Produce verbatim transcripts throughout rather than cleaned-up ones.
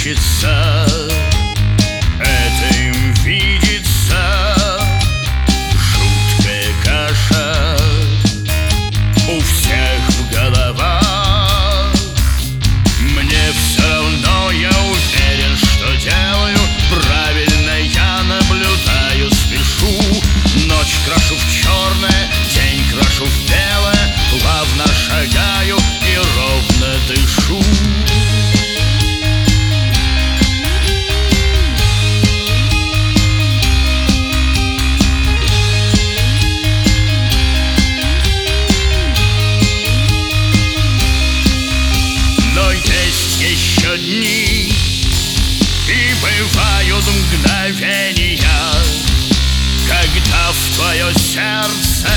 мерещится, это им видится жуткая каша у всех в головах. Мне все равно, я уверен, что делаю правильно, я наблюдаю, спешу. Ночь крашу в черное, день крашу в белое, плавно шагаю и ровно дышу. Но есть еще дни, и бывают мгновения, когда в твое сердце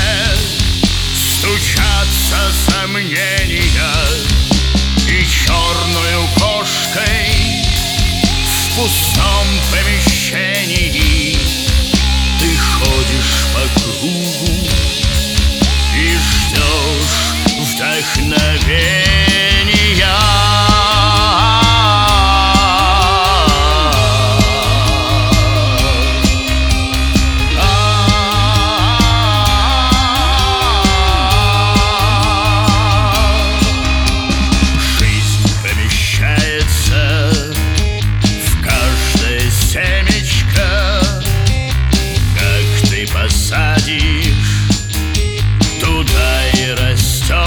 стучатся сомнения, и черную кошкой в пустом помещении ты ходишь по кругу и ждешь вдохновения. Посадишь, туда и растет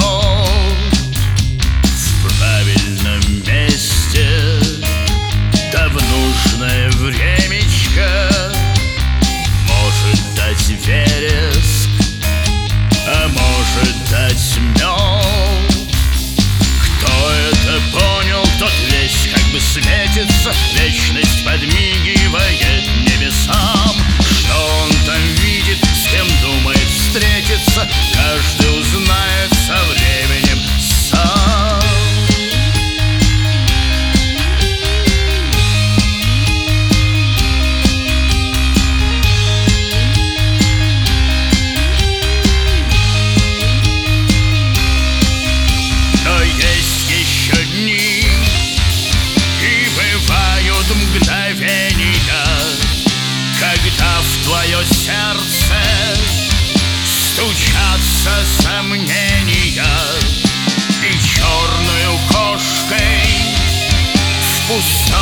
в правильном месте, да в нужное времечко. Может дать вереск, а может дать мед. Кто это понял, тот весь как бы светится, вечность подмигивает небесам. Что он там видит, с кем думает встретиться, каждый узнает со временем сам. Но есть еще дни, и бывают мгновения, когда в твое сердце стучатся сомнения, и черную кошкой в пустом